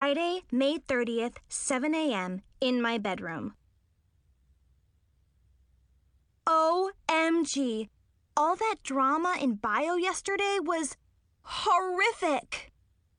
Friday, May 30th, 7 a.m., in my bedroom. OMG! All that drama in bio yesterday was horrific!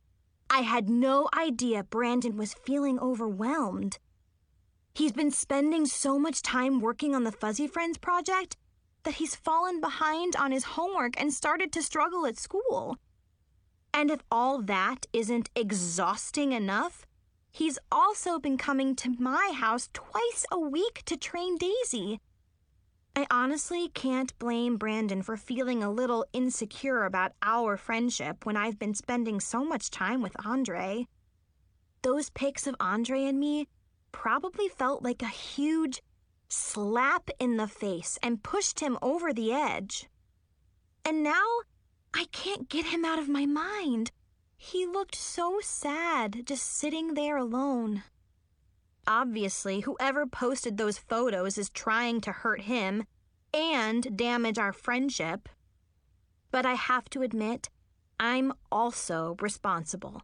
I had no idea Brandon was feeling overwhelmed. He's been spending so much time working on the Fuzzy Friends project that he's fallen behind on his homework and started to struggle at school. And if all that isn't exhausting enough, he's also been coming to my house twice a week to train Daisy. I honestly can't blame Brandon for feeling a little insecure about our friendship when I've been spending so much time with Andre. Those pics of Andre and me probably felt like a huge slap in the face and pushed him over the edge. And now I can't get him out of my mind. He looked so sad just sitting there alone. Obviously, whoever posted those photos is trying to hurt him and damage our friendship. But I have to admit, I'm also responsible.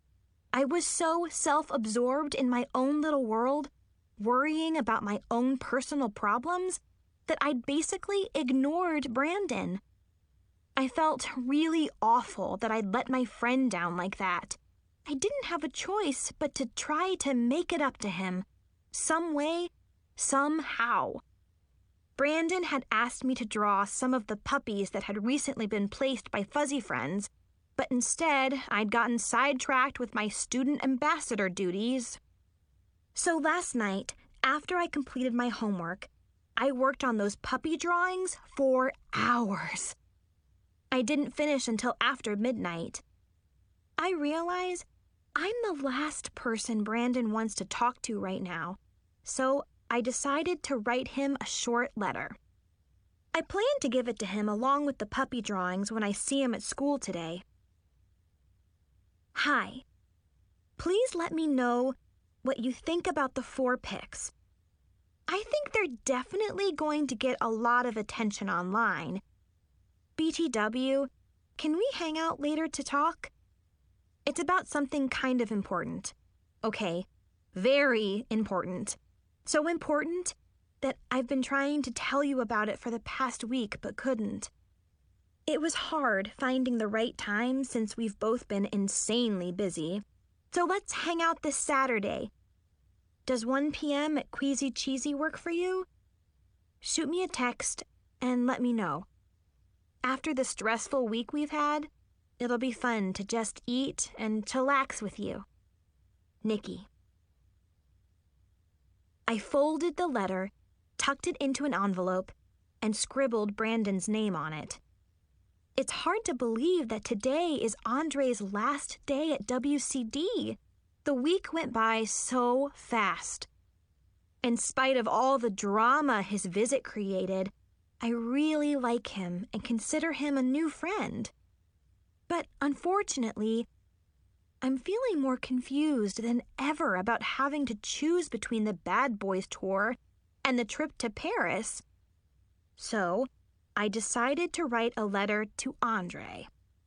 I was so self-absorbed in my own little world, worrying about my own personal problems, that I'd basically ignored Brandon. I felt really awful that I'd let my friend down like that. I didn't have a choice but to try to make it up to him, some way, somehow. Brandon had asked me to draw some of the puppies that had recently been placed by Fuzzy Friends, but instead I'd gotten sidetracked with my student ambassador duties. So last night, after I completed my homework, I worked on those puppy drawings for hours. I didn't finish until after midnight. I realize I'm the last person Brandon wants to talk to right now, so I decided to write him a short letter. I plan to give it to him along with the puppy drawings when I see him at school today. Hi. Please let me know what you think about the 4 pics. I think they're definitely going to get a lot of attention online. BTW, can we hang out later to talk? It's about something kind of important. Okay, very important. So important that I've been trying to tell you about it for the past week but couldn't. It was hard finding the right time since we've both been insanely busy. So let's hang out this Saturday. Does 1 p.m. at Queasy Cheesy work for you? Shoot me a text and let me know. After the stressful week we've had, it'll be fun to just eat and chillax with you. Nikki. I folded the letter, tucked it into an envelope, and scribbled Brandon's name on it. It's hard to believe that today is Andre's last day at WCD. The week went by so fast. In spite of all the drama his visit created, I really like him and consider him a new friend. But unfortunately, I'm feeling more confused than ever about having to choose between the Bad Boys tour and the trip to Paris. So, I decided to write a letter to Andre.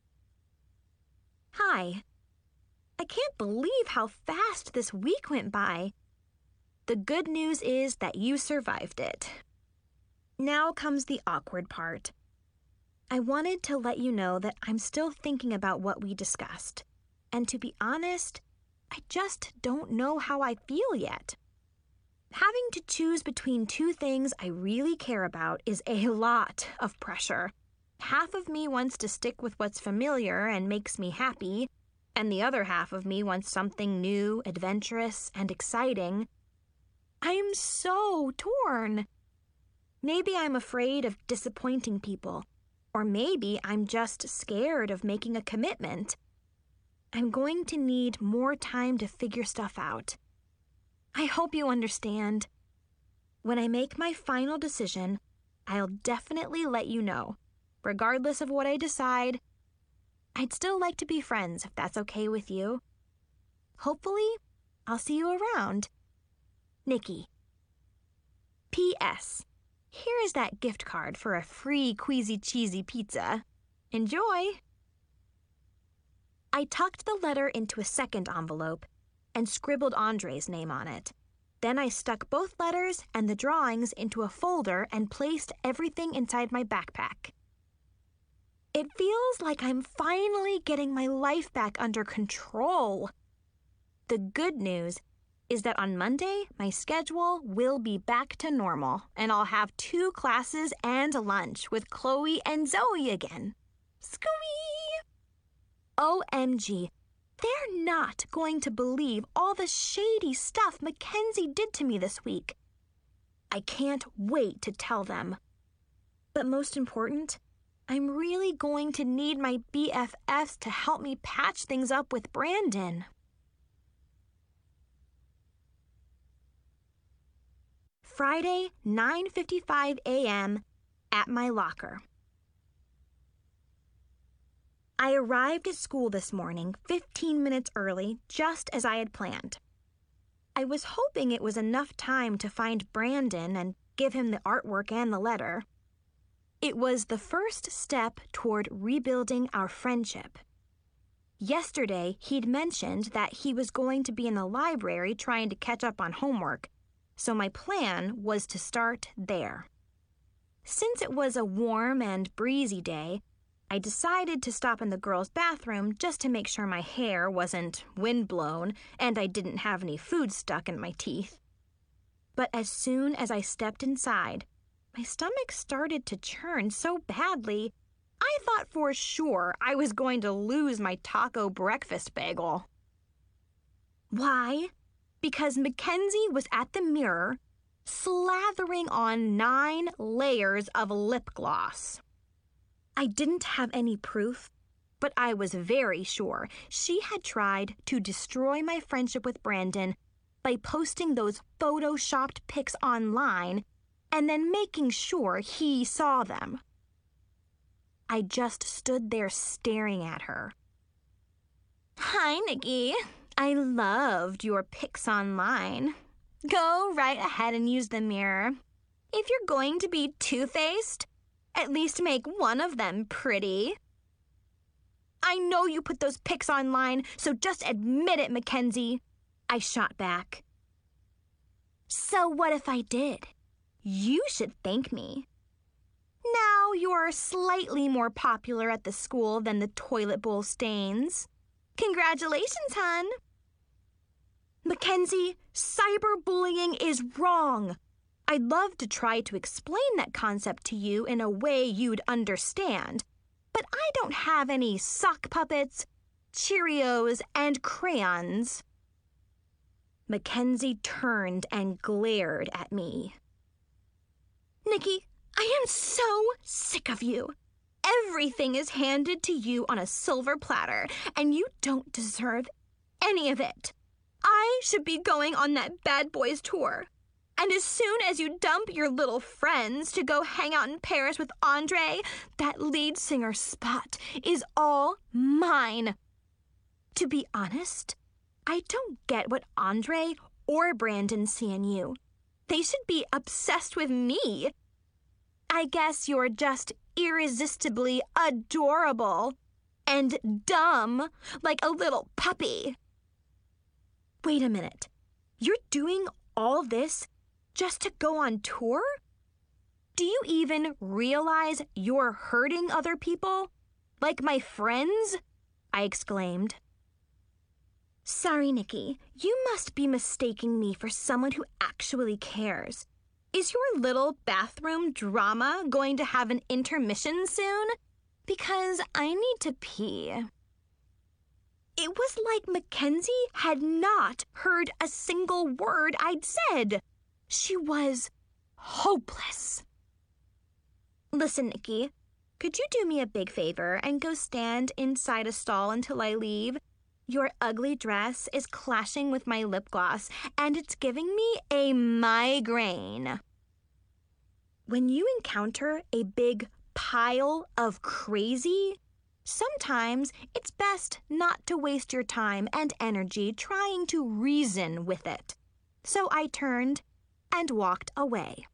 Hi. I can't believe how fast this week went by. The good news is that you survived it. Now comes the awkward part. I wanted to let you know that I'm still thinking about what we discussed. And to be honest, I just don't know how I feel yet. Having to choose between 2 things I really care about is a lot of pressure. Half of me wants to stick with what's familiar and makes me happy, and the other half of me wants something new, adventurous, and exciting. I'm so torn. Maybe I'm afraid of disappointing people, or maybe I'm just scared of making a commitment. I'm going to need more time to figure stuff out. I hope you understand. When I make my final decision, I'll definitely let you know. Regardless of what I decide, I'd still like to be friends if that's okay with you. Hopefully, I'll see you around. Nikki. P.S. Here is that gift card for a free Queasy Cheesy pizza. Enjoy! I tucked the letter into a second envelope and scribbled Andre's name on it. Then I stuck both letters and the drawings into a folder and placed everything inside my backpack. It feels like I'm finally getting my life back under control. The good news is that on Monday, my schedule will be back to normal, and I'll have 2 classes and lunch with Chloe and Zoe again. Squee! OMG, they're not going to believe all the shady stuff Mackenzie did to me this week. I can't wait to tell them. But most important, I'm really going to need my BFFs to help me patch things up with Brandon. Friday, 9:55 a.m. at my locker. I arrived at school this morning 15 minutes early, just as I had planned. I was hoping it was enough time to find Brandon and give him the artwork and the letter. It was the first step toward rebuilding our friendship. Yesterday, he'd mentioned that he was going to be in the library trying to catch up on homework, so my plan was to start there. Since it was a warm and breezy day, I decided to stop in the girls' bathroom just to make sure my hair wasn't windblown and I didn't have any food stuck in my teeth. But as soon as I stepped inside, my stomach started to churn so badly, I thought for sure I was going to lose my taco breakfast bagel. Why? Because Mackenzie was at the mirror, slathering on 9 layers of lip gloss. I didn't have any proof, but I was very sure she had tried to destroy my friendship with Brandon by posting those photoshopped pics online and then making sure he saw them. I just stood there staring at her. Hi, Nikki. I loved your pics online. Go right ahead and use the mirror. If you're going to be two-faced, at least make one of them pretty. I know you put those pics online, so just admit it, Mackenzie. I shot back. So what if I did? You should thank me. Now you're slightly more popular at the school than the toilet bowl stains. Congratulations, hon. Mackenzie, cyberbullying is wrong. I'd love to try to explain that concept to you in a way you'd understand, but I don't have any sock puppets, Cheerios, and crayons. Mackenzie turned and glared at me. Nikki, I am so sick of you. Everything is handed to you on a silver platter, and you don't deserve any of it. I should be going on that Bad Boys tour. And as soon as you dump your little friends to go hang out in Paris with Andre, that lead singer spot is all mine. To be honest, I don't get what Andre or Brandon see in you. They should be obsessed with me. I guess you're just irresistibly adorable and dumb like a little puppy. Wait a minute. You're doing all this just to go on tour? Do you even realize you're hurting other people? Like my friends? I exclaimed. Sorry, Nikki. You must be mistaking me for someone who actually cares. Is your little bathroom drama going to have an intermission soon? Because I need to pee. It was like Mackenzie had not heard a single word I'd said. She was hopeless. Listen, Nikki, could you do me a big favor and go stand inside a stall until I leave? Your ugly dress is clashing with my lip gloss, and it's giving me a migraine. When you encounter a big pile of crazy, sometimes it's best not to waste your time and energy trying to reason with it. So I turned and walked away.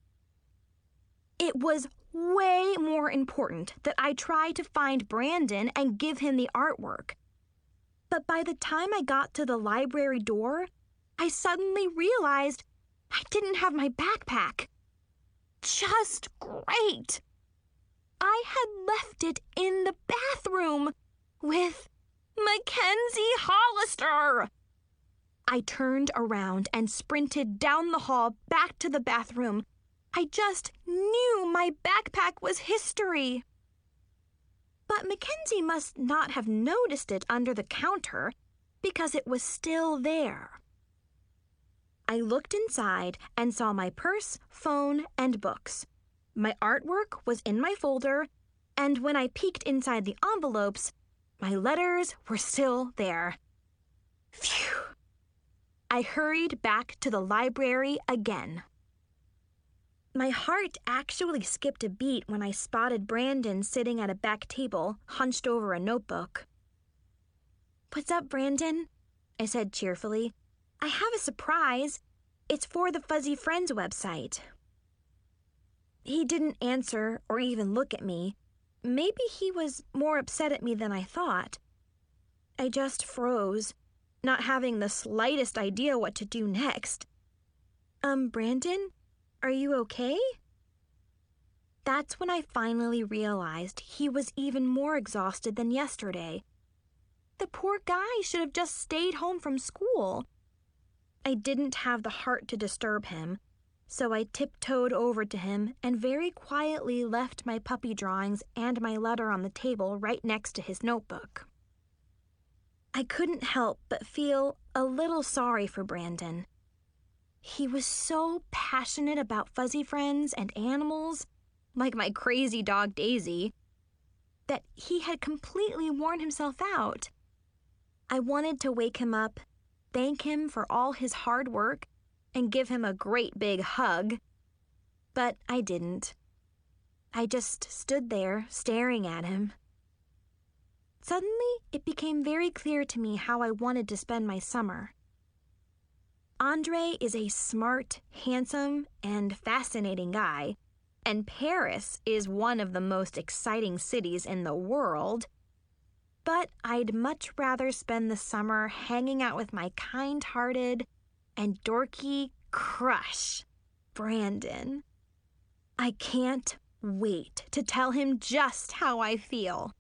It was way more important that I try to find Brandon and give him the artwork. But by the time I got to the library door, I suddenly realized I didn't have my backpack. Just great! I had left it in the bathroom with Mackenzie Hollister. I turned around and sprinted down the hall back to the bathroom. I just knew my backpack was history. But Mackenzie must not have noticed it under the counter because it was still there. I looked inside and saw my purse, phone, and books. My artwork was in my folder, and when I peeked inside the envelopes, my letters were still there. Phew! I hurried back to the library again. My heart actually skipped a beat when I spotted Brandon sitting at a back table, hunched over a notebook. "What's up, Brandon?" I said cheerfully. "I have a surprise. It's for the Fuzzy Friends website." He didn't answer or even look at me. Maybe he was more upset at me than I thought. I just froze, not having the slightest idea what to do next. Brandon, are you okay?" That's when I finally realized he was even more exhausted than yesterday. The poor guy should have just stayed home from school. I didn't have the heart to disturb him, so I tiptoed over to him and very quietly left my puppy drawings and my letter on the table right next to his notebook. I couldn't help but feel a little sorry for Brandon. He was so passionate about Fuzzy Friends and animals, like my crazy dog Daisy, that he had completely worn himself out. I wanted to wake him up, thank him for all his hard work, and give him a great big hug. But I didn't. I just stood there staring at him. Suddenly, it became very clear to me how I wanted to spend my summer. Andre is a smart, handsome, and fascinating guy, and Paris is one of the most exciting cities in the world. But I'd much rather spend the summer hanging out with my kind-hearted and dorky crush, Brandon. I can't wait to tell him just how I feel.